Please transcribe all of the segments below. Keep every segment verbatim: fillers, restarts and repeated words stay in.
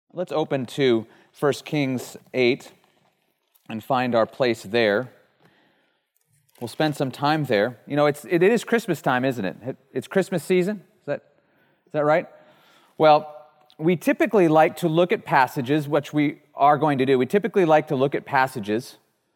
Let's open to First Kings eight and find our place there. We'll spend some time there. You know, it's, it is Christmas time, isn't it? It's Christmas season. Is that, is that right? Well, we typically like to look at passages, which we are going to do. We typically like to look at passages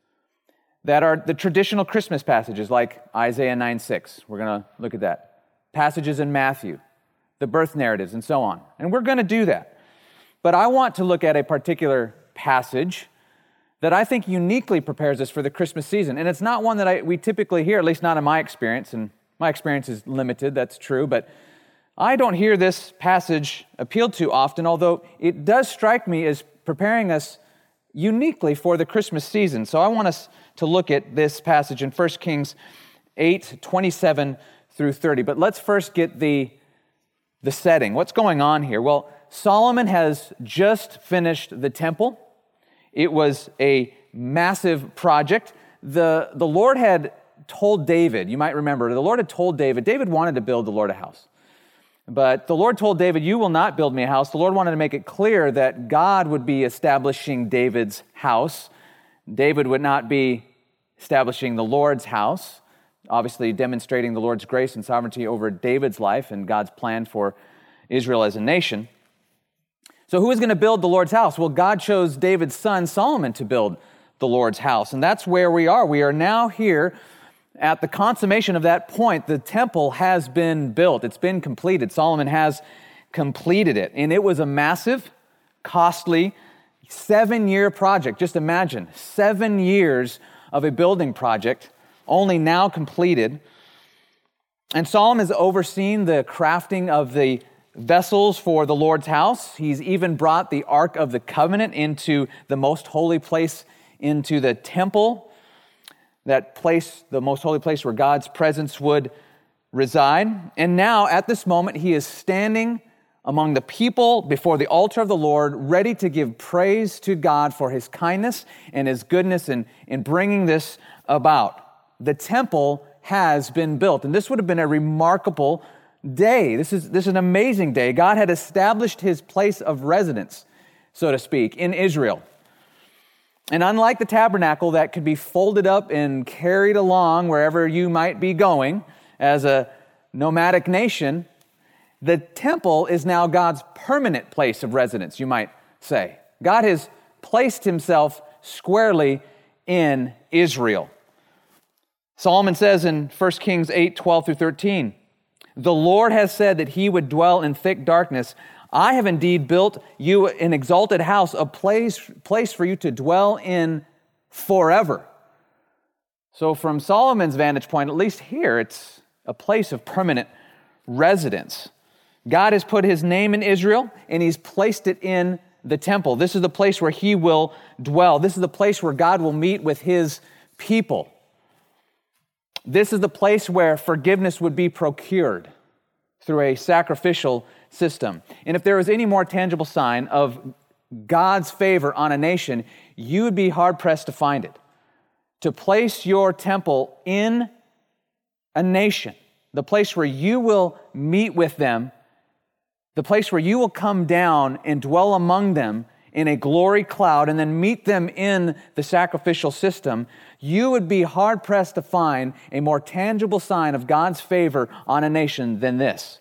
that are the traditional Christmas passages, like Isaiah nine six. We're going to look at that. Passages in Matthew, the birth narratives, and so on. And we're going to do that. But I want to look at a particular passage that I think uniquely prepares us for the Christmas season. And it's not one that I, we typically hear, at least not in my experience, and my experience is limited, that's true, but I don't hear this passage appealed to often, although it does strike me as preparing us uniquely for the Christmas season. So I want us to look at this passage in First Kings eight, twenty-seven through thirty. But let's first get the, the setting. What's going on here? Well, Solomon has just finished the temple. It was a massive project. The, the Lord had told David, you might remember, the Lord had told David, David wanted to build the Lord a house. But the Lord told David, you will not build me a house. The Lord wanted to make it clear that God would be establishing David's house. David would not be establishing the Lord's house, obviously demonstrating the Lord's grace and sovereignty over David's life and God's plan for Israel as a nation. So who is going to build the Lord's house? Well, God chose David's son, Solomon, to build the Lord's house. And that's where we are. We are now here at the consummation of that point. The temple has been built. It's been completed. Solomon has completed it. And it was a massive, costly, seven-year project. Just imagine, seven years of a building project, only now completed. And Solomon has overseen the crafting of the vessels for the Lord's house. He's even brought the Ark of the Covenant into the most holy place, into the temple, that place, the most holy place where God's presence would reside. And now, at this moment, he is standing among the people before the altar of the Lord, ready to give praise to God for his kindness and his goodness in, in bringing this about. The temple has been built, and this would have been a remarkable day. This is, this is an amazing day. God had established his place of residence, so to speak, in Israel. And unlike the tabernacle that could be folded up and carried along wherever you might be going as a nomadic nation, the temple is now God's permanent place of residence, you might say. God has placed himself squarely in Israel. Solomon says in First Kings eight, twelve through thirteen, the Lord has said that he would dwell in thick darkness. I have indeed built you an exalted house, a place, place for you to dwell in forever. So from Solomon's vantage point, at least here, it's a place of permanent residence. God has put his name in Israel, and he's placed it in the temple. This is the place where he will dwell. This is the place where God will meet with his people. This is the place where forgiveness would be procured through a sacrificial system. And if there was any more tangible sign of God's favor on a nation, you would be hard-pressed to find it. To place your temple in a nation, the place where you will meet with them, the place where you will come down and dwell among them in a glory cloud and then meet them in the sacrificial system, you would be hard-pressed to find a more tangible sign of God's favor on a nation than this.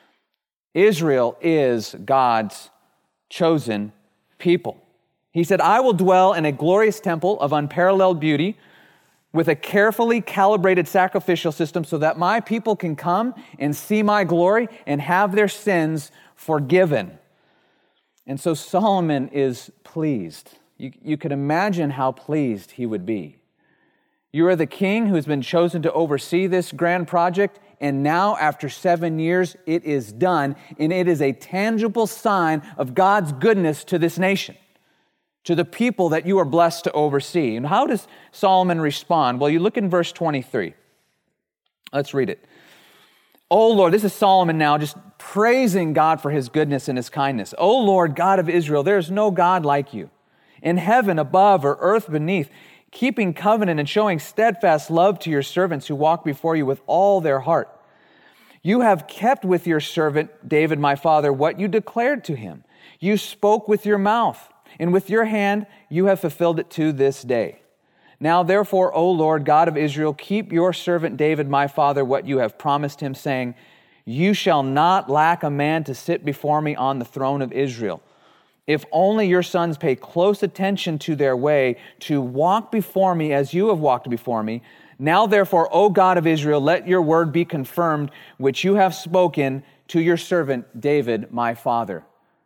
Israel is God's chosen people. He said, I will dwell in a glorious temple of unparalleled beauty with a carefully calibrated sacrificial system so that my people can come and see my glory and have their sins forgiven. And so Solomon is pleased. You, you can imagine how pleased he would be. You are the king who has been chosen to oversee this grand project, and now after seven years, it is done, and it is a tangible sign of God's goodness to this nation, to the people that you are blessed to oversee. And how does Solomon respond? Well, you look in verse twenty-three. Let's read it. Oh Lord, this is Solomon now just praising God for his goodness and his kindness. Oh Lord, God of Israel, there is no God like you. In heaven above or earth beneath, keeping covenant and showing steadfast love to your servants who walk before you with all their heart. You have kept with your servant David, my father, what you declared to him. You spoke with your mouth, and with your hand you have fulfilled it to this day. Now therefore, O Lord, God of Israel, keep your servant David, my father, what you have promised him, saying, you shall not lack a man to sit before me on the throne of Israel. If only your sons pay close attention to their way, to walk before me as you have walked before me. Now therefore, O God of Israel, let your word be confirmed, which you have spoken to your servant David, my father.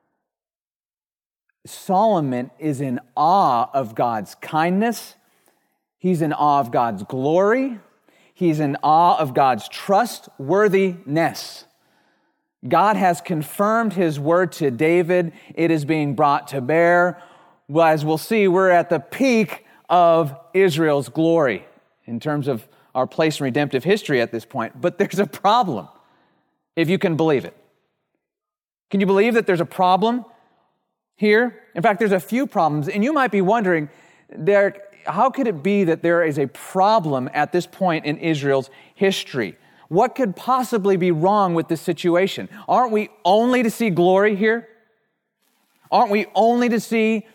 Solomon is in awe of God's kindness. He's in awe of God's glory. He's in awe of God's trustworthiness. God has confirmed his word to David. It is being brought to bear. Well, as we'll see, we're at the peak of Israel's glory in terms of our place in redemptive history at this point. But there's a problem, if you can believe it. Can you believe that there's a problem here? In fact, there's a few problems. And you might be wondering, Derek, how could it be that there is a problem at this point in Israel's history? What could possibly be wrong with this situation? Aren't we only to see glory here? Aren't we only to see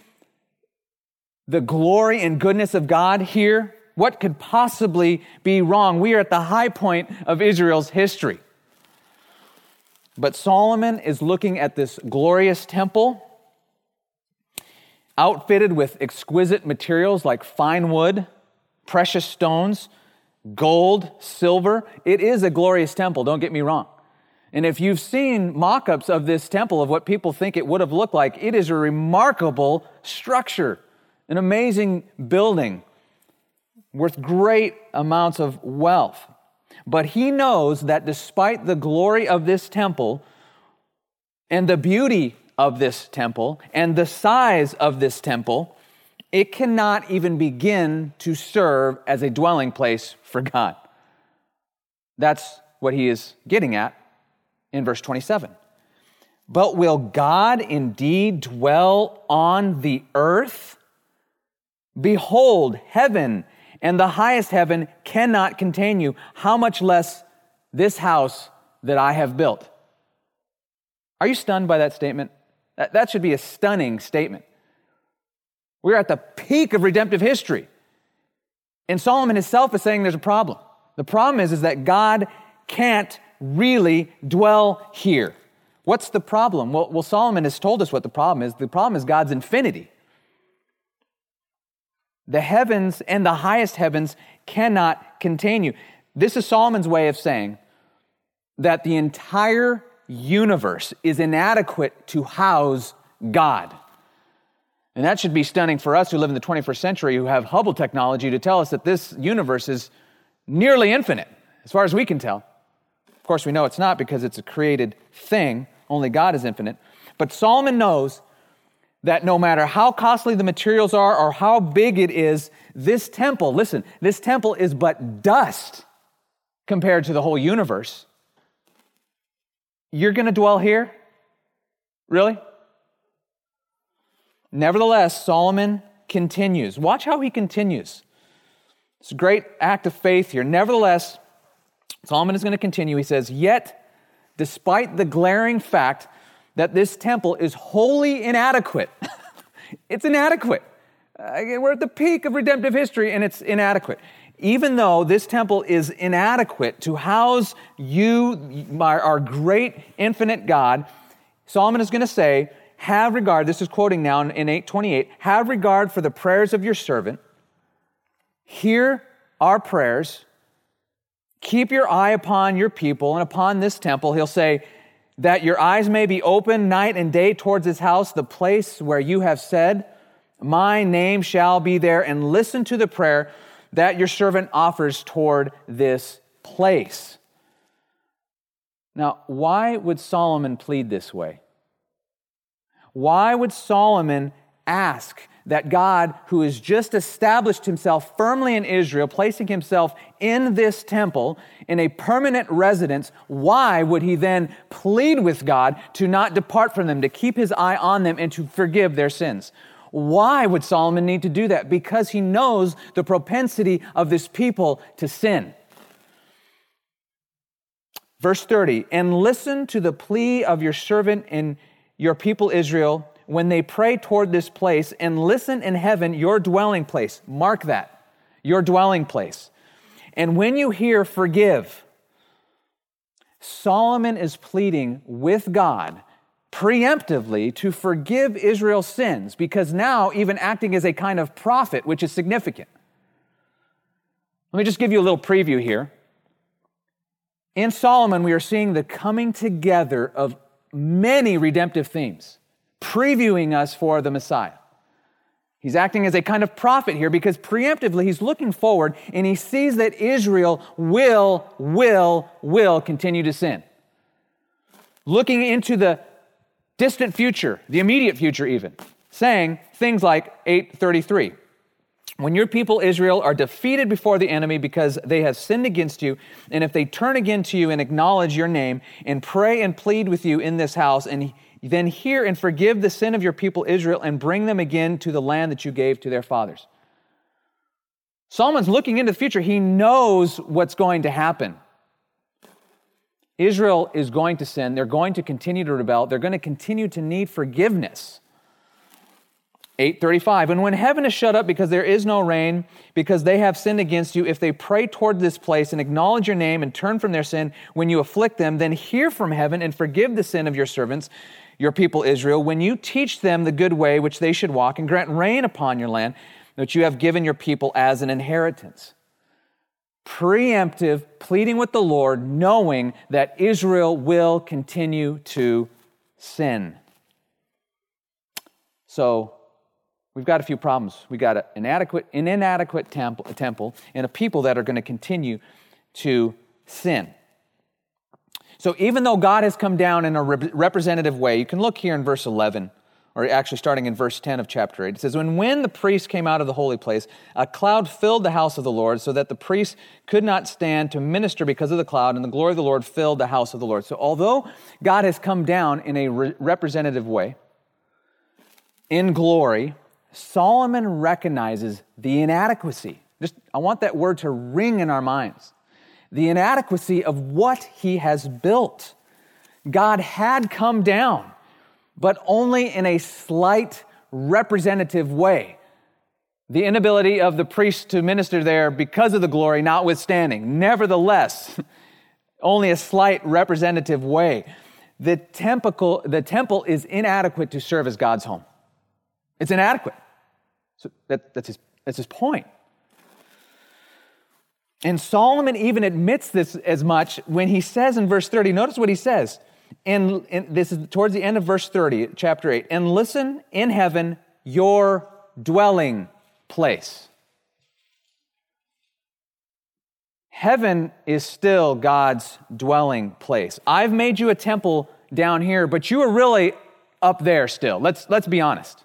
the glory and goodness of God here? What could possibly be wrong? We are at the high point of Israel's history. But Solomon is looking at this glorious temple, outfitted with exquisite materials like fine wood, precious stones, gold, silver. It is a glorious temple, don't get me wrong. And if you've seen mock-ups of this temple, of what people think it would have looked like, it is a remarkable structure, an amazing building, worth great amounts of wealth. But he knows that despite the glory of this temple and the beauty of this temple and the size of this temple, it cannot even begin to serve as a dwelling place for God. That's what he is getting at in verse twenty-seven. But will God indeed dwell on the earth? Behold, heaven and the highest heaven cannot contain you. How much less this house that I have built? Are you stunned by that statement? That, that should be a stunning statement. We're at the peak of redemptive history. And Solomon himself is saying there's a problem. The problem is, is that God can't really dwell here. What's the problem? Well, well, Solomon has told us what the problem is. The problem is God's infinity. The heavens and the highest heavens cannot contain you. This is Solomon's way of saying that the entire universe is inadequate to house God. And that should be stunning for us who live in the twenty-first century, who have Hubble technology to tell us that this universe is nearly infinite, as far as we can tell. Of course, we know it's not because it's a created thing. Only God is infinite. But Solomon knows that no matter how costly the materials are or how big it is, this temple, listen, this temple is but dust compared to the whole universe. You're going to dwell here? Really? Nevertheless, Solomon continues. Watch how he continues. It's a great act of faith here. Nevertheless, Solomon is going to continue. He says, yet, despite the glaring fact that this temple is wholly inadequate, it's inadequate. Uh, we're at the peak of redemptive history, and it's inadequate. Even though this temple is inadequate to house you, our, our great infinite God, Solomon is going to say, have regard, this is quoting now in eight twenty-eight, have regard for the prayers of your servant. Hear our prayers. Keep your eye upon your people and upon this temple. He'll say, that your eyes may be open night and day towards this house, the place where you have said, my name shall be there, and listen to the prayer that your servant offers toward this place. Now, why would Solomon plead this way? Why would Solomon ask that God, who has just established himself firmly in Israel, placing himself in this temple, in a permanent residence, why would he then plead with God to not depart from them, to keep his eye on them, and to forgive their sins? Why would Solomon need to do that? Because he knows the propensity of this people to sin. Verse thirty, and listen to the plea of your servant and your people Israel when they pray toward this place and listen in heaven, your dwelling place. Mark that, your dwelling place. And when you hear, forgive. Solomon is pleading with God preemptively to forgive Israel's sins, because now even acting as a kind of prophet, which is significant. Let me just give you a little preview here. In Solomon, we are seeing the coming together of many redemptive themes, previewing us for the Messiah. He's acting as a kind of prophet here because preemptively he's looking forward and he sees that Israel will, will, will continue to sin. Looking into the distant future, the immediate future even, saying things like eight thirty-three. When your people Israel are defeated before the enemy because they have sinned against you, and if they turn again to you and acknowledge your name and pray and plead with you in this house, and then hear and forgive the sin of your people Israel and bring them again to the land that you gave to their fathers. Solomon's looking into the future. He knows what's going to happen. Israel is going to sin. They're going to continue to rebel. They're going to continue to need forgiveness. eight thirty-five, and when heaven is shut up because there is no rain, because they have sinned against you, if they pray toward this place and acknowledge your name and turn from their sin when you afflict them, then hear from heaven and forgive the sin of your servants, your people Israel, when you teach them the good way which they should walk, and grant rain upon your land, which you have given your people as an inheritance. Preemptive, pleading with the Lord, knowing that Israel will continue to sin. So, we've got a few problems. We've got an inadequate, an inadequate temple, a temple and a people that are going to continue to sin. So even though God has come down in a rep- representative way, you can look here in verse eleven, or actually starting in verse ten of chapter eight. It says, when, when the priests came out of the holy place, a cloud filled the house of the Lord so that the priests could not stand to minister because of the cloud, and the glory of the Lord filled the house of the Lord. So although God has come down in a re- representative way, in glory, Solomon recognizes the inadequacy. Just, I want that word to ring in our minds. The inadequacy of what he has built. God had come down, but only in a slight representative way. The inability of the priests to minister there because of the glory notwithstanding. Nevertheless, only a slight representative way. The temple, the temple is inadequate to serve as God's home. It's inadequate. So that, that's his, that's his point. And Solomon even admits this as much when he says in verse thirty, notice what he says. And, and this is towards the end of verse thirty, chapter eight. And listen in heaven, your dwelling place. Heaven is still God's dwelling place. I've made you a temple down here, but you are really up there still. Let's, let's be honest.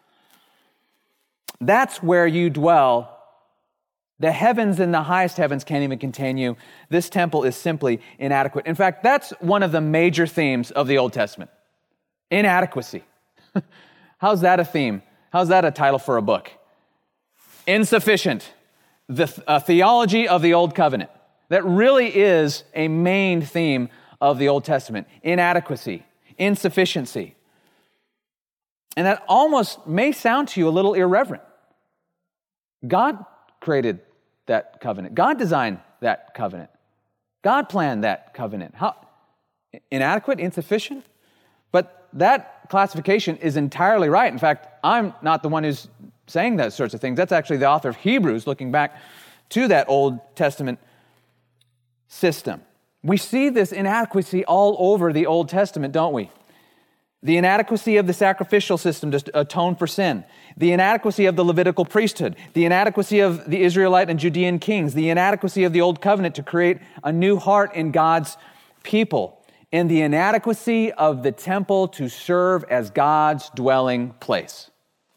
That's where you dwell. The heavens and the highest heavens can't even contain you. This temple is simply inadequate. In fact, that's one of the major themes of the Old Testament. Inadequacy. How's that a theme? How's that a title for a book? Insufficient. The uh, theology of the Old Covenant. That really is a main theme of the Old Testament. Inadequacy. Insufficiency. And that almost may sound to you a little irreverent. God created that covenant. God designed that covenant. God planned that covenant. How inadequate, insufficient? But that classification is entirely right. In fact, I'm not the one who's saying those sorts of things. That's actually the author of Hebrews looking back to that Old Testament system. We see this inadequacy all over the Old Testament, don't we? The inadequacy of the sacrificial system to atone for sin. The inadequacy of the Levitical priesthood. The inadequacy of the Israelite and Judean kings. The inadequacy of the Old Covenant to create a new heart in God's people. And the inadequacy of the temple to serve as God's dwelling place.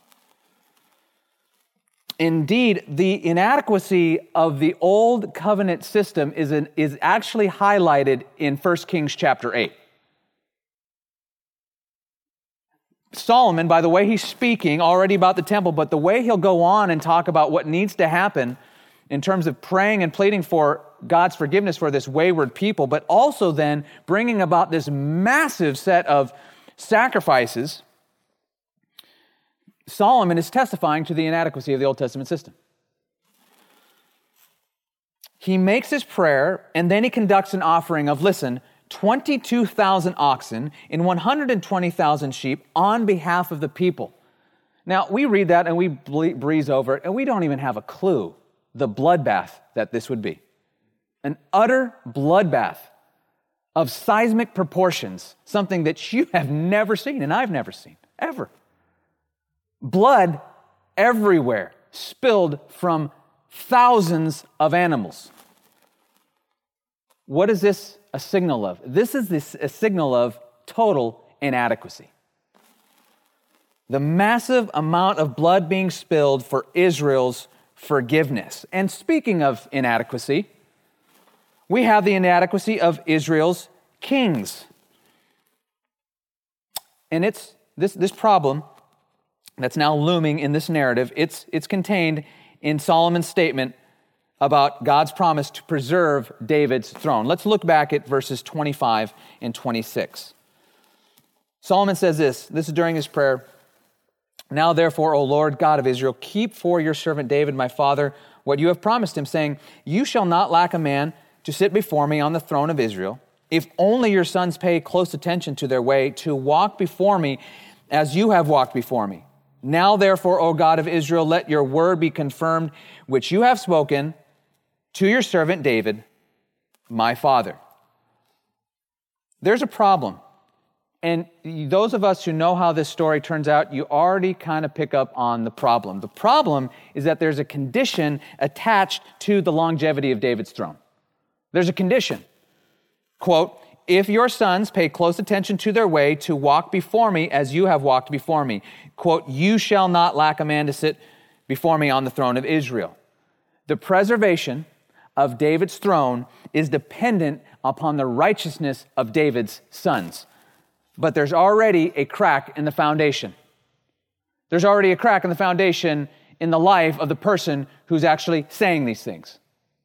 Indeed, the inadequacy of the Old Covenant system is, an, is actually highlighted in First Kings chapter eight. Solomon, by the way he's speaking already about the temple, but the way he'll go on and talk about what needs to happen in terms of praying and pleading for God's forgiveness for this wayward people, but also then bringing about this massive set of sacrifices, Solomon is testifying to the inadequacy of the Old Testament system. He makes his prayer, and then he conducts an offering of, listen, twenty-two thousand oxen and one hundred twenty thousand sheep on behalf of the people. Now, we read that and we breeze over it, and we don't even have a clue the bloodbath that this would be. An utter bloodbath of seismic proportions, something that you have never seen, and I've never seen, ever. Blood everywhere, spilled from thousands of animals. What is this a signal of? This is this, a signal of total inadequacy. The massive amount of blood being spilled for Israel's forgiveness. And speaking of inadequacy, we have the inadequacy of Israel's kings. And it's this, this problem that's now looming in this narrative, it's, it's contained in Solomon's statement about God's promise to preserve David's throne. Let's look back at verses twenty-five and twenty-six. Solomon says this, this is during his prayer, "Now therefore, O Lord God of Israel, keep for your servant David, my father, what you have promised him, saying, you shall not lack a man to sit before me on the throne of Israel, if only your sons pay close attention to their way, to walk before me as you have walked before me. Now therefore, O God of Israel, let your word be confirmed, which you have spoken to your servant David, my father." There's a problem. And those of us who know how this story turns out, you already kind of pick up on the problem. The problem is that there's a condition attached to the longevity of David's throne. There's a condition. Quote, "If your sons pay close attention to their way to walk before me as you have walked before me." Quote, "You shall not lack a man to sit before me on the throne of Israel." The preservation of David's throne is dependent upon the righteousness of David's sons. But there's already a crack in the foundation. There's already a crack in the foundation in the life of the person who's actually saying these things.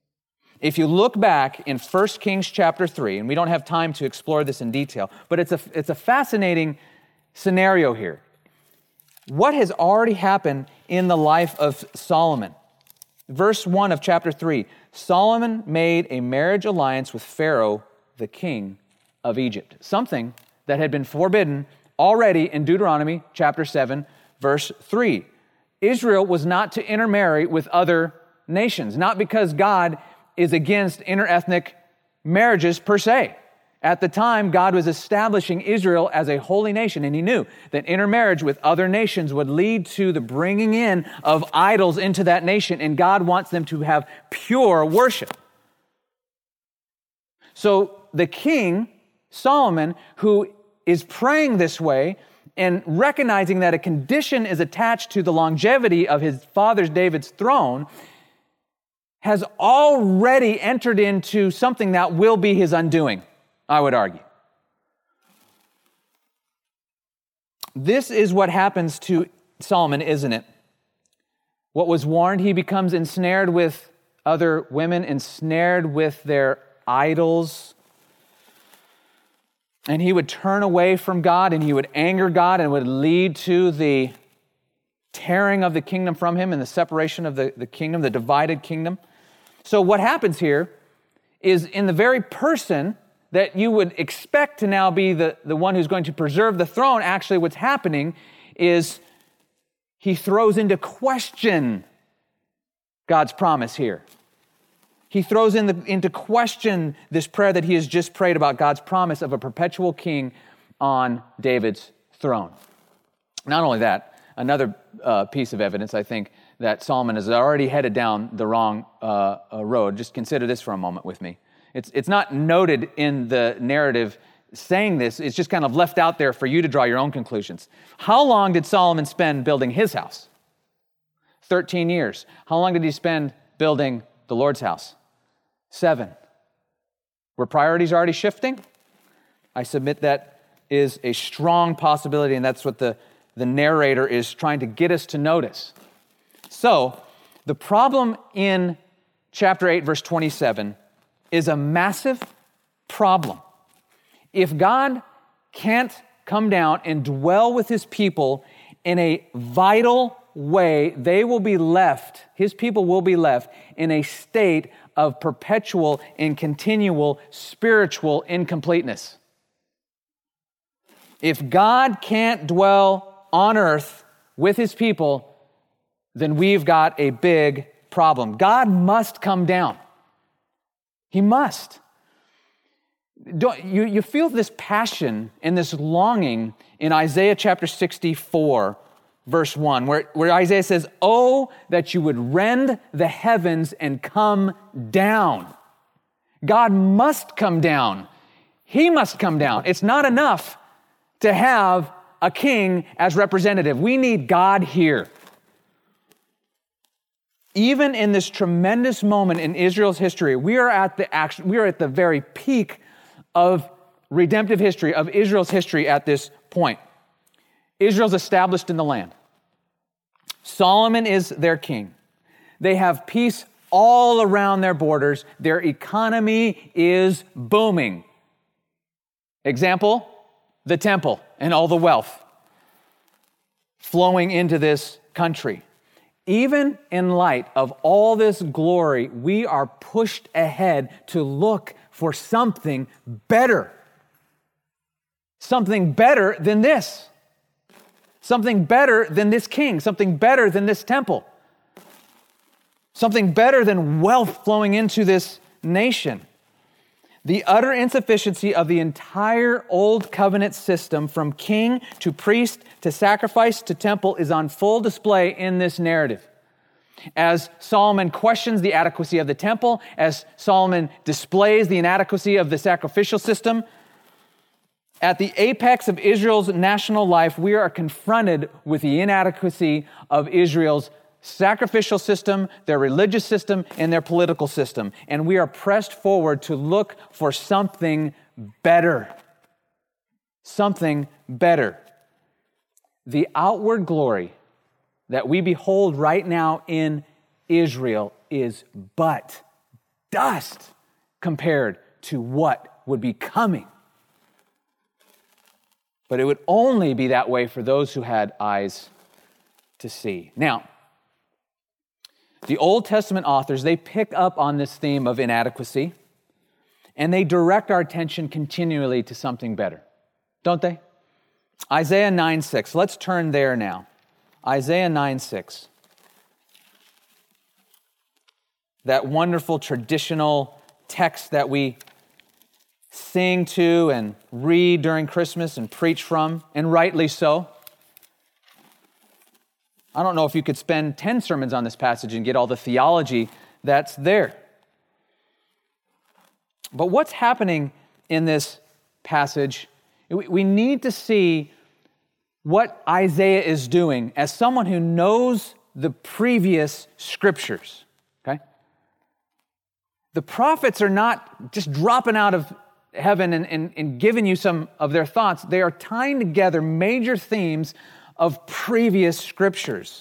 If you look back in First Kings chapter three, and we don't have time to explore this in detail, but it's a, it's a fascinating scenario here. What has already happened in the life of Solomon? Verse one of chapter three, Solomon made a marriage alliance with Pharaoh, the king of Egypt. Something that had been forbidden already in Deuteronomy chapter seven, verse three. Israel was not to intermarry with other nations, not because God is against interethnic marriages per se. At the time, God was establishing Israel as a holy nation, and he knew that intermarriage with other nations would lead to the bringing in of idols into that nation, and God wants them to have pure worship. So the king, Solomon, who is praying this way and recognizing that a condition is attached to the longevity of his father David's throne, has already entered into something that will be his undoing, I would argue. This is what happens to Solomon, isn't it? What was warned, he becomes ensnared with other women, ensnared with their idols. And he would turn away from God, and he would anger God, and it would lead to the tearing of the kingdom from him and the separation of the, the kingdom, the divided kingdom. So what happens here is in the very person that you would expect to now be the, the one who's going to preserve the throne, actually what's happening is he throws into question God's promise here. He throws in the, into question this prayer that he has just prayed about God's promise of a perpetual king on David's throne. Not only that, another uh, piece of evidence, I think, that Solomon has already headed down the wrong uh, uh, road. Just consider this for a moment with me. It's, it's not noted in the narrative saying this. It's just kind of left out there for you to draw your own conclusions. How long did Solomon spend building his house? thirteen years. How long did he spend building the Lord's house? Seven. Were priorities already shifting? I submit that is a strong possibility, and that's what the, the narrator is trying to get us to notice. So, the problem in chapter eight, verse twenty-seven, is a massive problem. If God can't come down and dwell with his people in a vital way, they will be left, his people will be left in a state of perpetual and continual spiritual incompleteness. If God can't dwell on earth with his people, then we've got a big problem. God must come down. He must. Don't, you, you feel this passion and this longing in Isaiah chapter sixty-four, verse one, where, where Isaiah says, "Oh, that you would rend the heavens and come down." God must come down. He must come down. It's not enough to have a king as representative. We need God here. Even in this tremendous moment in Israel's history, we are at the action, we are at the very peak of redemptive history, of Israel's history at this point. Israel's established in the land. Solomon is their king. They have peace all around their borders. Their economy is booming. Example, the temple and all the wealth flowing into this country. Even in light of all this glory, we are pushed ahead to look for something better. Something better than this. Something better than this king. Something better than this temple. Something better than wealth flowing into this nation. The utter insufficiency of the entire Old Covenant system, from king to priest to sacrifice to temple, is on full display in this narrative. As Solomon questions the adequacy of the temple, as Solomon displays the inadequacy of the sacrificial system, at the apex of Israel's national life, we are confronted with the inadequacy of Israel's sacrificial system, their religious system, and their political system. And we are pressed forward to look for something better. Something better. The outward glory that we behold right now in Israel is but dust compared to what would be coming. But it would only be that way for those who had eyes to see. Now, the Old Testament authors, they pick up on this theme of inadequacy, and they direct our attention continually to something better, don't they? Isaiah nine six. Let's turn there now. Isaiah nine six. That wonderful traditional text that we sing to and read during Christmas and preach from, and rightly so. I don't know if you could spend ten sermons on this passage and get all the theology that's there. But what's happening in this passage, we need to see what Isaiah is doing as someone who knows the previous scriptures. Okay? The prophets are not just dropping out of heaven and, and, and giving you some of their thoughts. They are tying together major themes of previous scriptures.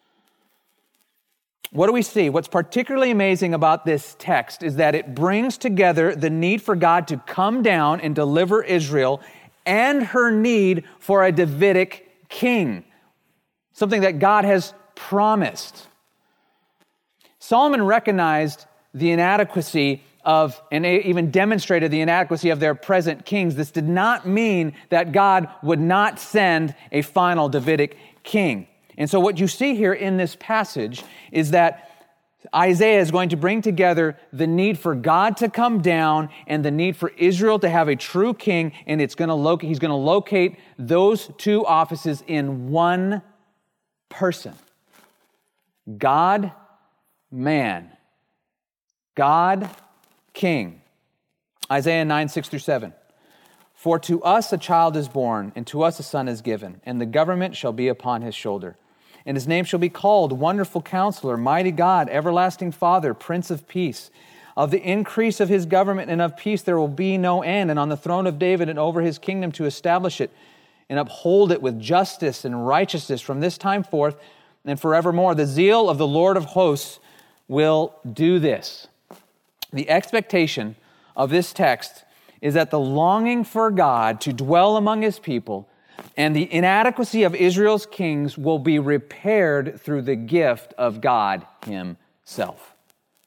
What do we see? What's particularly amazing about this text is that it brings together the need for God to come down and deliver Israel and her need for a Davidic king, something that God has promised. Solomon recognized the inadequacy of, and even demonstrated the inadequacy of their present kings. This did not mean that God would not send a final Davidic king. And so what you see here in this passage is that Isaiah is going to bring together the need for God to come down and the need for Israel to have a true king, and it's going to locate, he's going to locate those two offices in one person. God, man. God, king. Isaiah nine, six through seven. For to us a child is born, and to us a son is given, and the government shall be upon his shoulder. And his name shall be called Wonderful Counselor, Mighty God, Everlasting Father, Prince of Peace. Of the increase of his government and of peace there will be no end, and on the throne of David and over his kingdom to establish it and uphold it with justice and righteousness from this time forth and forevermore. The zeal of the Lord of hosts will do this. The expectation of this text is that the longing for God to dwell among his people, And the inadequacy of Israel's kings will be repaired through the gift of God himself.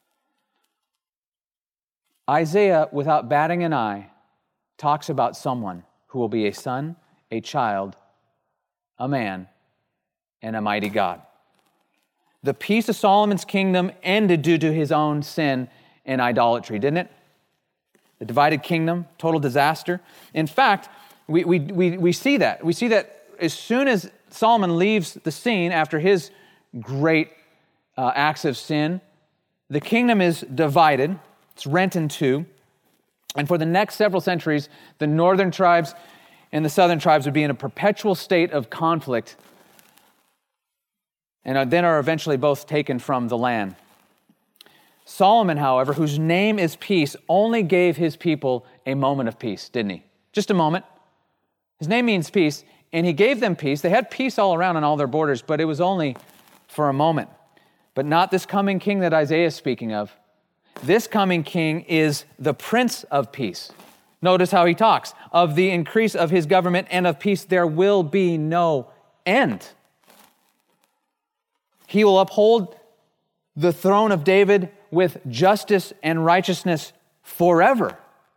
Isaiah, without batting an eye, talks about someone who will be a son, a child, a man, and a mighty God. The peace of Solomon's kingdom ended due to his own sin and idolatry, didn't it? The divided kingdom, total disaster. In fact, we, we, we, we see that. We see that as soon as Solomon leaves the scene after his great uh, acts of sin, the kingdom is divided. It's rent in two. And for the next several centuries, the northern tribes and the southern tribes would be in a perpetual state of conflict, and then are eventually both taken from the land. Solomon, however, whose name is peace, only gave his people a moment of peace, didn't he? Just a moment. His name means peace, and he gave them peace. They had peace all around on all their borders, but it was only for a moment. But not this coming king that Isaiah is speaking of. This coming king is the Prince of Peace. Notice how he talks. Of the increase of his government and of peace, there will be no end. He will uphold the throne of David with justice and righteousness forever.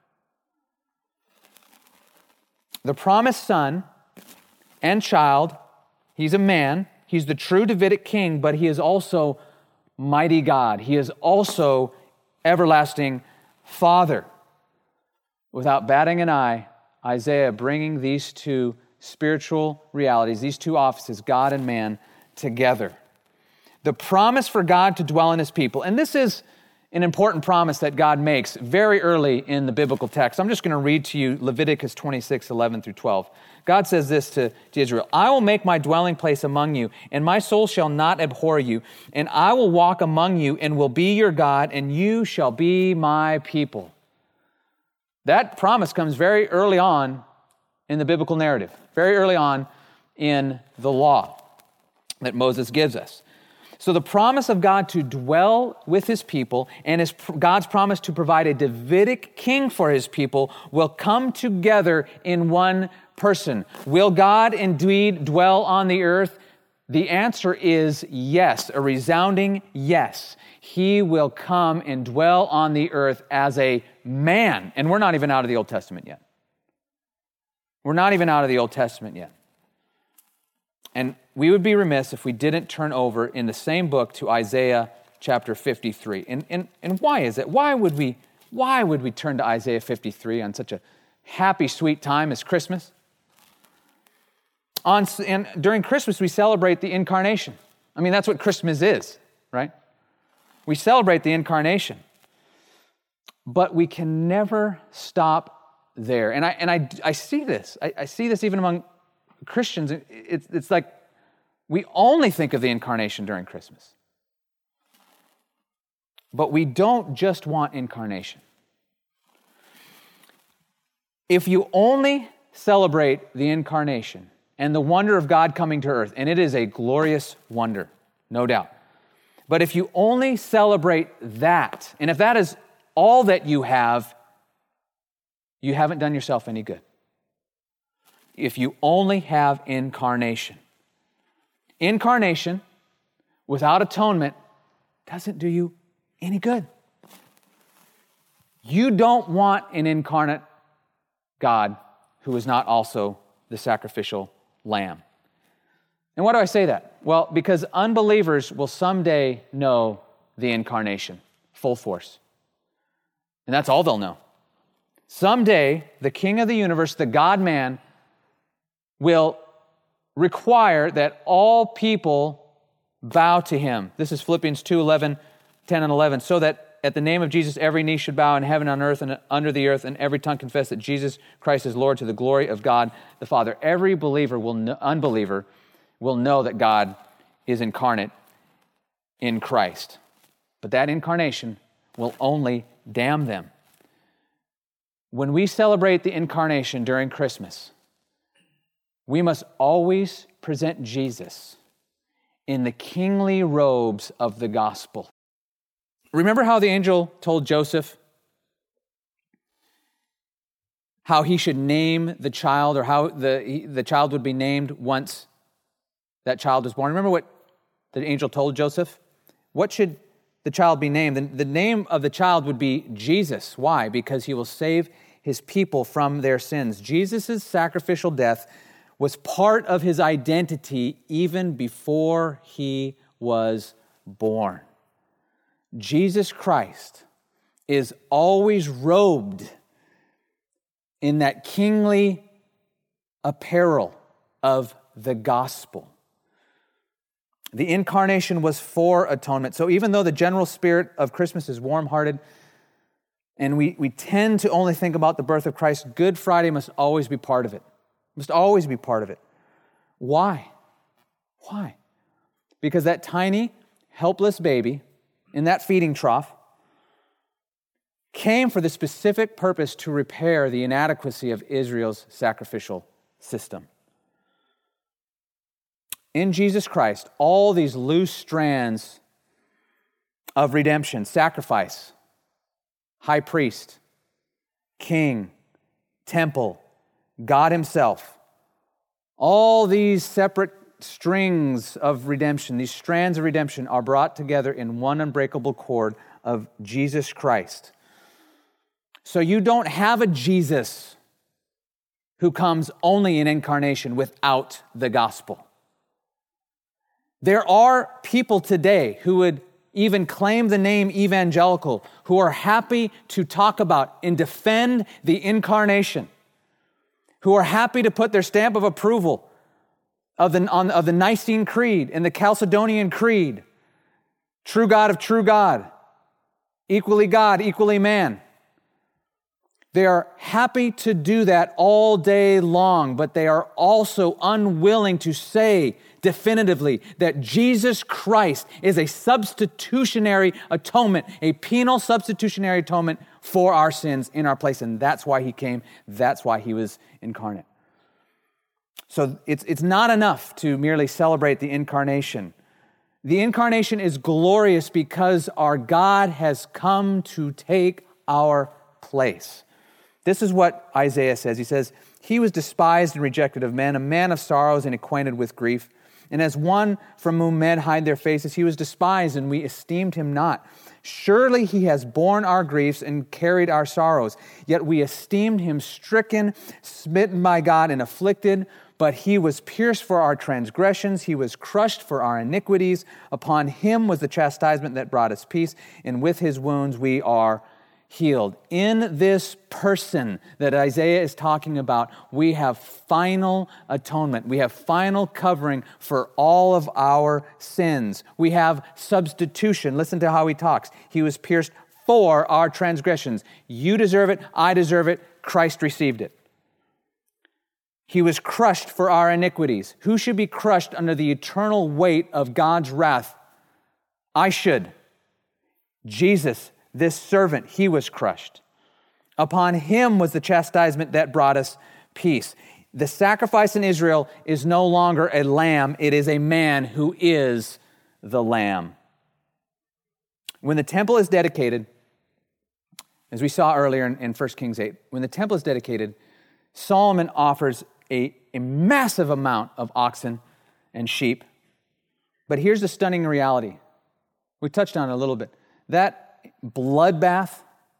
The promised son and child, he's a man, he's the true Davidic king, but he is also mighty God. He is also everlasting Father. Without batting an eye, Isaiah bringing these two spiritual realities, these two offices, God and man, together. The promise for God to dwell in his people, and this is an important promise that God makes very early in the biblical text. I'm just going to read to you Leviticus twenty-six, eleven through twelve. God says this to, to Israel, I will make my dwelling place among you, and my soul shall not abhor you, and I will walk among you and will be your God, and you shall be my people. That promise comes very early on in the biblical narrative, very early on in the law that Moses gives us. So the promise of God to dwell with his people and his, God's promise to provide a Davidic king for his people will come together in one person. Will God indeed dwell on the earth? The answer is yes, a resounding yes. He will come and dwell on the earth as a man. And we're not even out of the Old Testament yet. We're not even out of the Old Testament yet. And we would be remiss if we didn't turn over in the same book to Isaiah chapter fifty-three. And, and, and why is it? Why would we, why would we turn to Isaiah fifty-three on such a happy, sweet time as Christmas? On, and during Christmas, we celebrate the incarnation. I mean, that's what Christmas is, right? We celebrate the incarnation. But we can never stop there. And I, and I, I see this. I, I see this even among Christians. It's, it's like we only think of the incarnation during Christmas. But we don't just want incarnation. If you only celebrate the incarnation and the wonder of God coming to earth, and it is a glorious wonder, no doubt. But if you only celebrate that, and if that is all that you have, you haven't done yourself any good. If you only have incarnation. Incarnation without atonement doesn't do you any good. You don't want an incarnate God who is not also the sacrificial lamb. And why do I say that? Well, because unbelievers will someday know the incarnation, full force. And that's all they'll know. Someday, the King of the universe, the God-man, will require that all people bow to him. This is Philippians two, eleven, ten, and eleven. So that at the name of Jesus, every knee should bow in heaven, on earth, and under the earth, and every tongue confess that Jesus Christ is Lord to the glory of God the Father. Every believer will, know, unbeliever will know that God is incarnate in Christ. But that incarnation will only damn them. When we celebrate the incarnation during Christmas, we must always present Jesus in the kingly robes of the gospel. Remember how the angel told Joseph how he should name the child, or how the, the child would be named once that child was born. Remember what the angel told Joseph? What should the child be named? The, the name of the child would be Jesus. Why? Because he will save his people from their sins. Jesus' sacrificial death was part of his identity even before he was born. Jesus Christ is always robed in that kingly apparel of the gospel. The incarnation was for atonement. So even though the general spirit of Christmas is warm-hearted, and we, we tend to only think about the birth of Christ, Good Friday must always be part of it. Must always be part of it. Why? Why? Because that tiny, helpless baby in that feeding trough came for the specific purpose to repair the inadequacy of Israel's sacrificial system. In Jesus Christ, all these loose strands of redemption, sacrifice, high priest, king, temple, God himself, all these separate strings of redemption, these strands of redemption are brought together in one unbreakable cord of Jesus Christ. So you don't have a Jesus who comes only in incarnation without the gospel. There are people today who would even claim the name evangelical, who are happy to talk about and defend the incarnation, who are happy to put their stamp of approval of the, on, of the Nicene Creed and the Chalcedonian Creed. True God of true God, equally God, equally man. They are happy to do that all day long, but they are also unwilling to say definitively that Jesus Christ is a substitutionary atonement, a penal substitutionary atonement for our sins in our place. And that's why he came. That's why he was incarnate. So it's, it's not enough to merely celebrate the incarnation. The incarnation is glorious because our God has come to take our place. This is what Isaiah says. He says, "He was despised and rejected of men, a man of sorrows and acquainted with grief. And as one from whom men hide their faces, he was despised, and we esteemed him not. Surely he has borne our griefs and carried our sorrows. Yet we esteemed him stricken, smitten by God, and afflicted. But he was pierced for our transgressions. He was crushed for our iniquities. Upon him was the chastisement that brought us peace, and with his wounds we are healed." In this person that Isaiah is talking about, we have final atonement. We have final covering for all of our sins. We have substitution. Listen to how he talks. He was pierced for our transgressions. You deserve it. I deserve it. Christ received it. He was crushed for our iniquities. Who should be crushed under the eternal weight of God's wrath? I should. Jesus, this servant, he was crushed. Upon him was the chastisement that brought us peace. The sacrifice in Israel is no longer a lamb. It is a man who is the lamb. When the temple is dedicated, as we saw earlier in, in First Kings eight, when the temple is dedicated, Solomon offers a, a massive amount of oxen and sheep. But here's the stunning reality. We touched on it a little bit. That bloodbath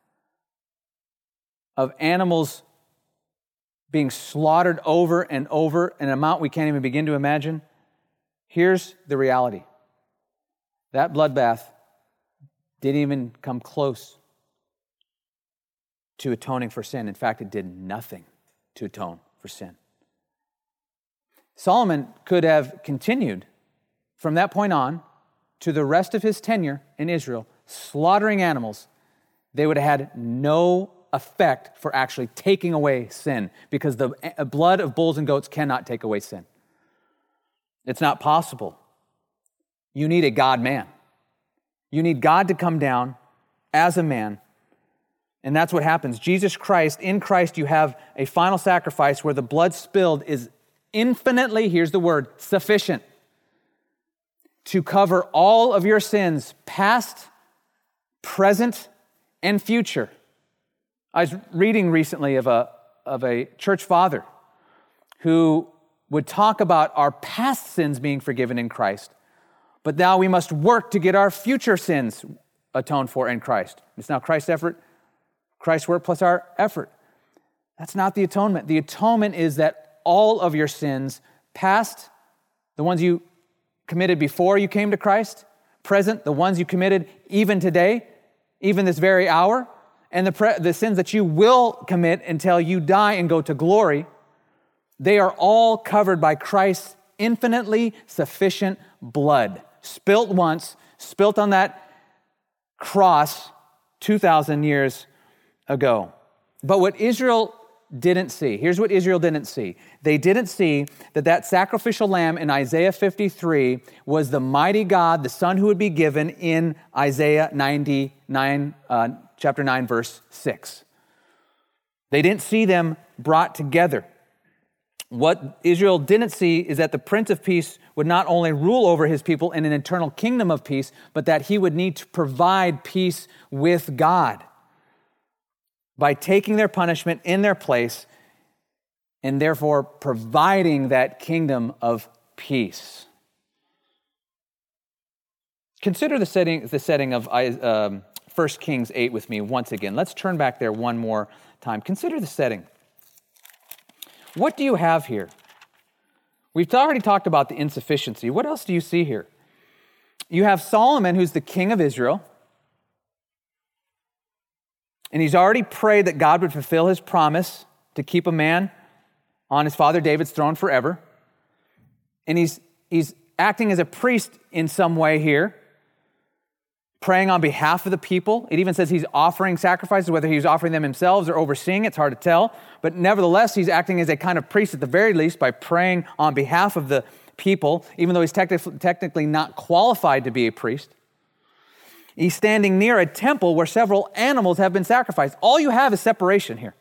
of animals being slaughtered over and over, an amount we can't even begin to imagine. Here's the reality. That bloodbath didn't even come close to atoning for sin. In fact, it did nothing to atone for sin. Solomon could have continued from that point on to the rest of his tenure in Israel, slaughtering animals. They would have had no effect for actually taking away sin, because the blood of bulls and goats cannot take away sin. It's not possible. You need a God-man. You need God to come down as a man, and that's what happens. Jesus Christ, in Christ you have a final sacrifice where the blood spilled is infinitely, here's the word, sufficient to cover all of your sins, past, present, and future. I was reading recently of a, of a church father who would talk about our past sins being forgiven in Christ, but now we must work to get our future sins atoned for in Christ. It's now Christ's effort, Christ's work plus our effort. That's not the atonement. The atonement is that all of your sins, past, the ones you committed before you came to Christ, present, the ones you committed even today, even this very hour, and the, pre- the sins that you will commit until you die and go to glory, they are all covered by Christ's infinitely sufficient blood, spilt once, spilt on that cross two thousand years ago. But what Israel didn't see, here's what Israel didn't see. They didn't see that that sacrificial lamb in Isaiah fifty-three was the mighty God, the Son who would be given in Isaiah ninety-nine, uh, chapter nine, verse six. They didn't see them brought together. What Israel didn't see is that the Prince of Peace would not only rule over his people in an eternal kingdom of peace, but that he would need to provide peace with God by taking their punishment in their place and therefore providing that kingdom of peace. Consider the setting, the setting of um, First Kings eight with me once again. Let's turn back there one more time. Consider the setting. What do you have here? We've already talked about the insufficiency. What else do you see here? You have Solomon, who's the king of Israel, and he's already prayed that God would fulfill his promise to keep a man on his father David's throne forever. And he's, he's acting as a priest in some way here, praying on behalf of the people. It even says he's offering sacrifices, whether he's offering them himself or overseeing, it's hard to tell. But nevertheless, he's acting as a kind of priest at the very least by praying on behalf of the people, even though he's technically, technically not qualified to be a priest. He's standing near a temple where several animals have been sacrificed. All you have is separation here.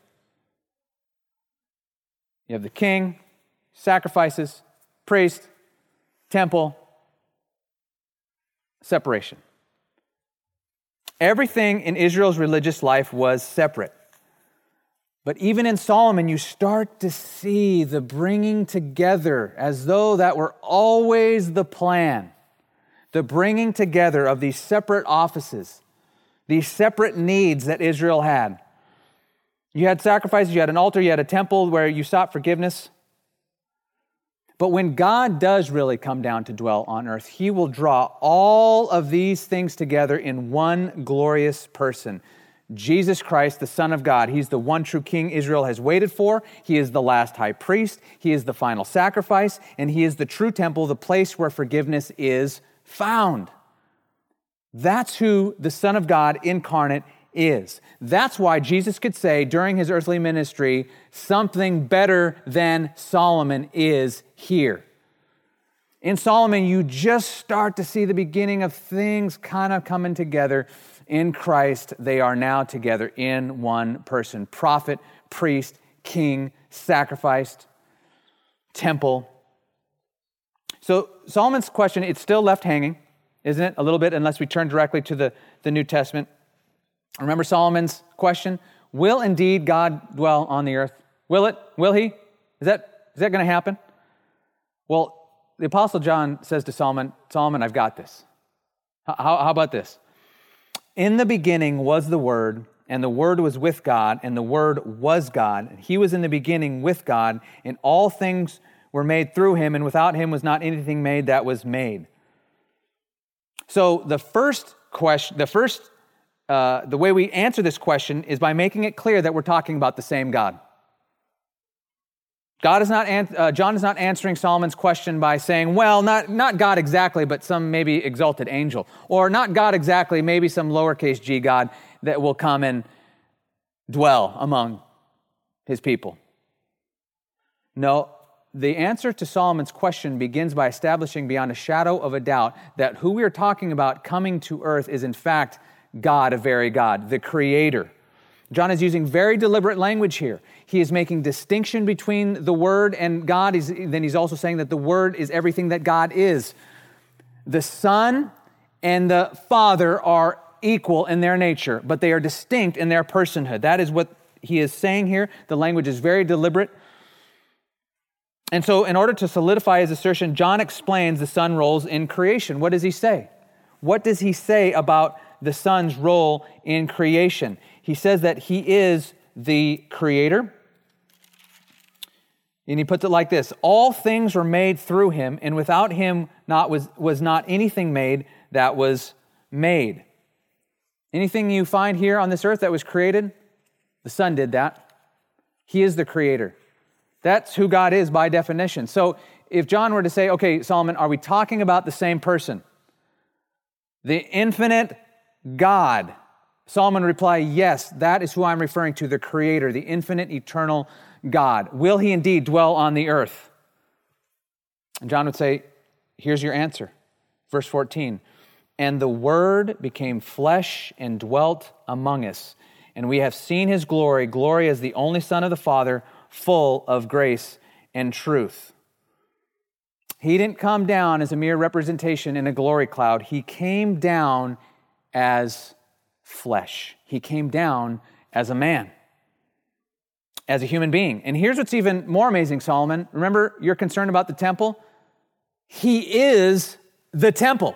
You have the king, sacrifices, priest, temple, separation. Everything in Israel's religious life was separate. But even in Solomon, you start to see the bringing together as though that were always the plan. The bringing together of these separate offices, these separate needs that Israel had. You had sacrifices, you had an altar, you had a temple where you sought forgiveness. But when God does really come down to dwell on earth, he will draw all of these things together in one glorious person. Jesus Christ, the Son of God. He's the one true King Israel has waited for. He is the last high priest. He is the final sacrifice. And he is the true temple, the place where forgiveness is found. That's who the Son of God incarnate is. That's why Jesus could say during his earthly ministry, something better than Solomon is here. In Solomon, you just start to see the beginning of things kind of coming together. In Christ, they are now together in one person. Prophet, priest, king, sacrificed, temple. So Solomon's question, it's still left hanging, isn't it? A little bit, unless we turn directly to the, the New Testament. Remember Solomon's question? Will indeed God dwell on the earth? Will it? Will he? Is that, is that going to happen? Well, the Apostle John says to Solomon, Solomon, I've got this. How, how about this? In the beginning was the Word, and the Word was with God, and the Word was God. And he was in the beginning with God, and all things were made through him, and without him was not anything made that was made. So the first question, the first, uh, the way we answer this question is by making it clear that we're talking about the same God. God is not, uh, John is not answering Solomon's question by saying, well, not, not God exactly, but some maybe exalted angel. Or not God exactly, maybe some lowercase g God that will come and dwell among his people. No, the answer to Solomon's question begins by establishing beyond a shadow of a doubt that who we are talking about coming to earth is in fact God, a very God, the Creator. John is using very deliberate language here. He is making distinction between the Word and God. He's, then he's also saying that the Word is everything that God is. The Son and the Father are equal in their nature, but they are distinct in their personhood. That is what he is saying here. The language is very deliberate. And so in order to solidify his assertion, John explains the Son roles in creation. What does he say? What does he say about the Son's role in creation? He says that he is the creator. And he puts it like this: all things were made through him, and without him not was, was not anything made that was made. Anything you find here on this earth that was created, the Son did that. He is the creator. That's who God is by definition. So if John were to say, okay, Solomon, are we talking about the same person? The infinite God. Solomon would reply, yes, that is who I'm referring to, the creator, the infinite, eternal God. Will he indeed dwell on the earth? And John would say, here's your answer. Verse fourteen, and the Word became flesh and dwelt among us, and we have seen his glory, glory as the only Son of the Father, full of grace and truth. He didn't come down as a mere representation in a glory cloud. He came down as flesh. He came down as a man, as a human being. And here's what's even more amazing, Solomon. Remember, you're concerned about the temple? He is the temple.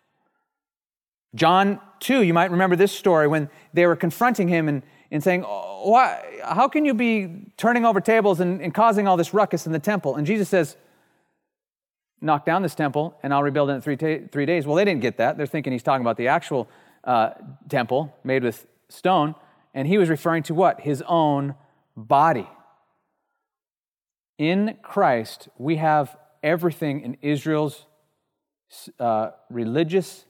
John two, you might remember this story when they were confronting him and, and saying, oh, why, how can you be turning over tables and, and causing all this ruckus in the temple? And Jesus says, knock down this temple and I'll rebuild it in three, ta- three days. Well, they didn't get that. They're thinking he's talking about the actual uh, temple made with stone. And he was referring to what? His own body. In Christ, we have everything in Israel's uh, religious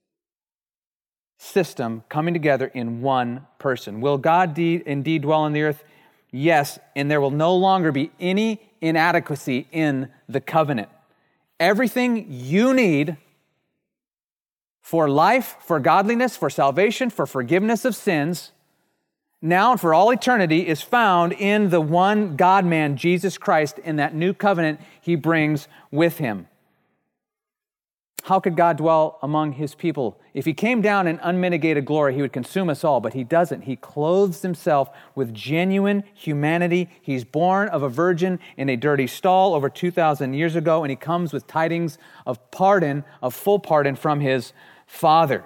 system coming together in one person. Will God de- indeed dwell on the earth? Yes, and there will no longer be any inadequacy in the covenant. Everything you need for life, for godliness, for salvation, for forgiveness of sins, now and for all eternity, is found in the one God-man, Jesus Christ, in that new covenant he brings with him. How could God dwell among his people? If he came down in unmitigated glory, he would consume us all, but he doesn't. He clothes himself with genuine humanity. He's born of a virgin in a dirty stall over two thousand years ago, and he comes with tidings of pardon, of full pardon from his Father.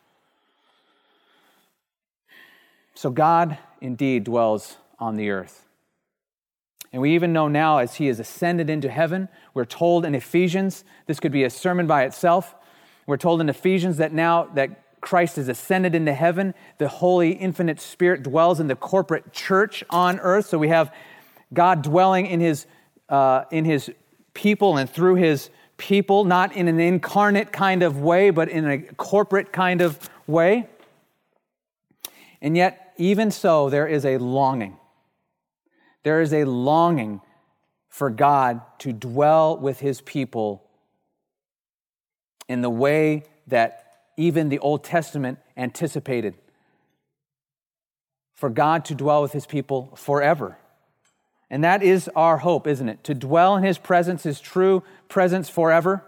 So God indeed dwells on the earth. And we even know now, as he is ascended into heaven, we're told in Ephesians, this could be a sermon by itself, we're told in Ephesians that now that Christ is ascended into heaven, the Holy Infinite Spirit dwells in the corporate church on earth. So we have God dwelling in his, uh, in his people and through his people, not in an incarnate kind of way, but in a corporate kind of way. And yet, even so, there is a longing. There is a longing for God to dwell with his people in the way that even the Old Testament anticipated. For God to dwell with his people forever. And that is our hope, isn't it? To dwell in his presence, his true presence forever.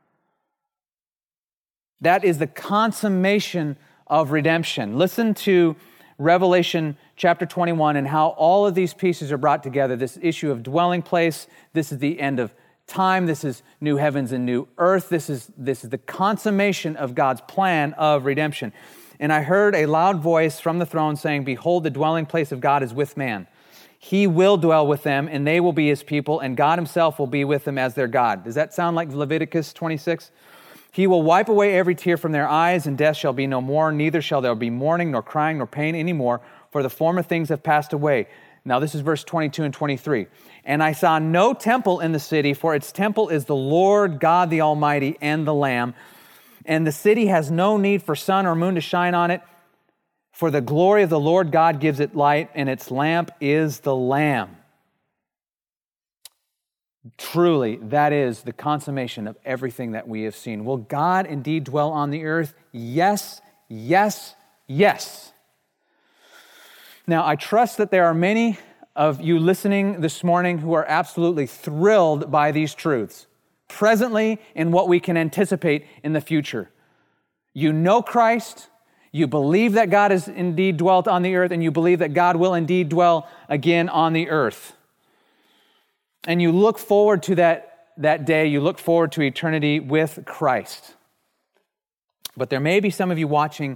That is the consummation of redemption. Listen to Revelation chapter twenty-one and how all of these pieces are brought together. This issue of dwelling place, this is the end of time, this is new heavens and new earth, this is, this is the consummation of God's plan of redemption. And I heard a loud voice from the throne saying, behold, the dwelling place of God is with man. He will dwell with them, and they will be his people, and God himself will be with them as their God. Does that sound like Leviticus twenty-six? He will wipe away every tear from their eyes, and death shall be no more, neither shall there be mourning, nor crying, nor pain anymore, for the former things have passed away. Now this is verse twenty-two and twenty-three. And I saw no temple in the city, for its temple is the Lord God the Almighty and the Lamb. And the city has no need for sun or moon to shine on it, for the glory of the Lord God gives it light, and its lamp is the Lamb. Truly, that is the consummation of everything that we have seen. Will God indeed dwell on the earth? Yes, yes, yes. Now, I trust that there are many of you listening this morning who are absolutely thrilled by these truths, presently and what we can anticipate in the future. You know Christ. You believe that God has indeed dwelt on the earth, and you believe that God will indeed dwell again on the earth. And you look forward to that, that day, you look forward to eternity with Christ. But there may be some of you watching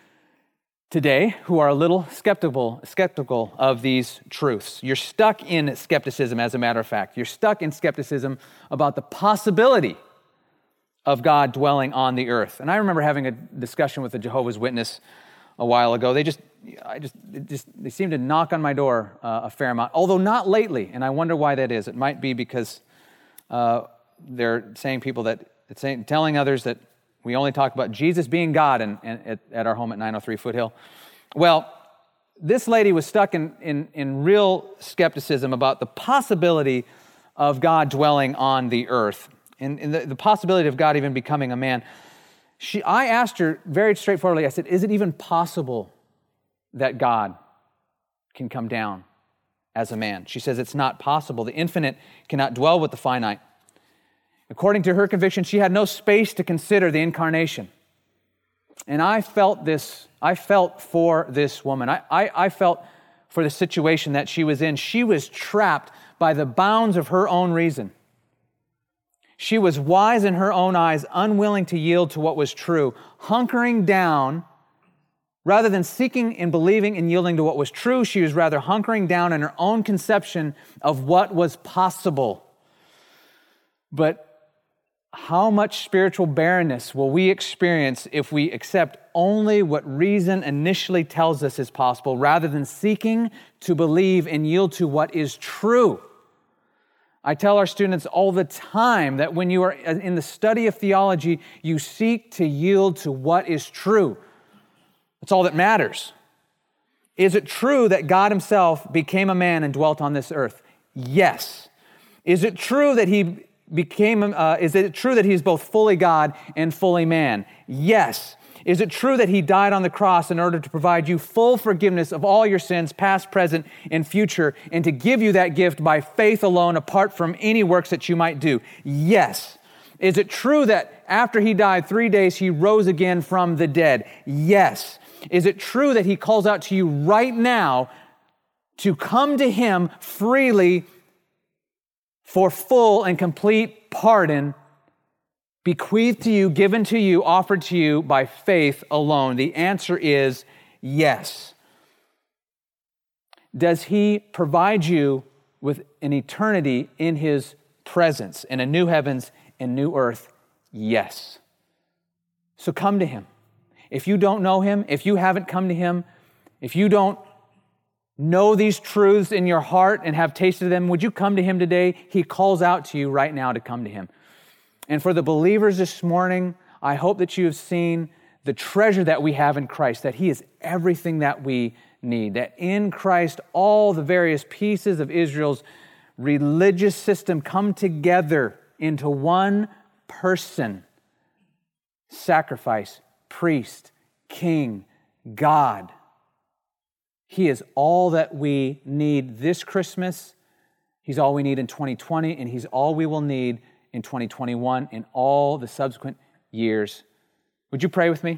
today who are a little skeptical, skeptical of these truths. You're stuck in skepticism, as a matter of fact. You're stuck in skepticism about the possibility of God dwelling on the earth. And I remember having a discussion with a Jehovah's Witness a while ago. They just, I just, it just, they seem to knock on my door uh, a fair amount, although not lately. And I wonder why that is. It might be because uh, they're saying people that, it's saying, telling others that we only talk about Jesus being God and, and at, at our home at nine oh three Foothill. Well, this lady was stuck in, in, in real skepticism about the possibility of God dwelling on the earth. And, and the, the possibility of God even becoming a man. She, I asked her very straightforwardly, I said, is it even possible that God can come down as a man? She says it's not possible. The infinite cannot dwell with the finite. According to her conviction, she had no space to consider the incarnation. And I felt this, I felt for this woman. I, I, I felt for the situation that she was in. She was trapped by the bounds of her own reason. She was wise in her own eyes, unwilling to yield to what was true, hunkering down, rather than seeking and believing and yielding to what was true. She was rather hunkering down in her own conception of what was possible. But how much spiritual barrenness will we experience if we accept only what reason initially tells us is possible, rather than seeking to believe and yield to what is true? I tell our students all the time that when you are in the study of theology, you seek to yield to what is true. That's all that matters. Is it true that God himself became a man and dwelt on this earth? Yes. Is it true that he became, uh, is it true that he's both fully God and fully man? Yes. Is it true that he died on the cross in order to provide you full forgiveness of all your sins, past, present, and future, and to give you that gift by faith alone, apart from any works that you might do? Yes. Is it true that after he died three days, he rose again from the dead? Yes. Is it true that he calls out to you right now to come to him freely for full and complete pardon, bequeathed to you, given to you, offered to you by faith alone? The answer is yes. Does he provide you with an eternity in his presence, in a new heavens and new earth? Yes. So come to him. If you don't know him, if you haven't come to him, if you don't know these truths in your heart and have tasted them, would you come to him today? He calls out to you right now to come to him. And for the believers this morning, I hope that you have seen the treasure that we have in Christ, that he is everything that we need, that in Christ all the various pieces of Israel's religious system come together into one person: sacrifice, priest, king, God. He is all that we need this Christmas. He's all we need in twenty twenty, and he's all we will need in twenty twenty-one and all the subsequent years. Would you pray with me?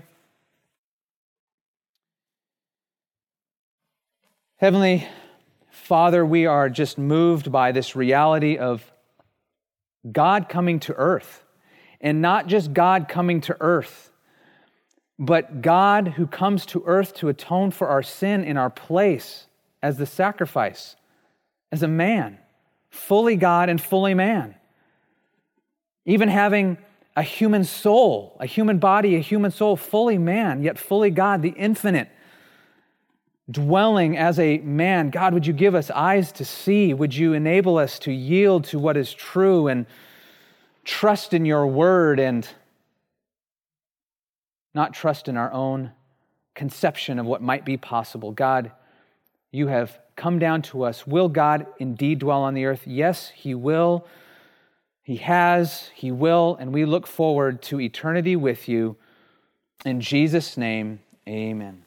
Heavenly Father, we are just moved by this reality of God coming to earth. And not just God coming to earth, but God who comes to earth to atone for our sin in our place as the sacrifice, as a man, fully God and fully man. Even having a human soul, a human body, a human soul, fully man, yet fully God, the infinite, dwelling as a man. God, would you give us eyes to see? Would you enable us to yield to what is true and trust in your word and not trust in our own conception of what might be possible? God, you have come down to us. Will God indeed dwell on the earth? Yes, he will. He has, he will, and we look forward to eternity with you. In Jesus' name, amen.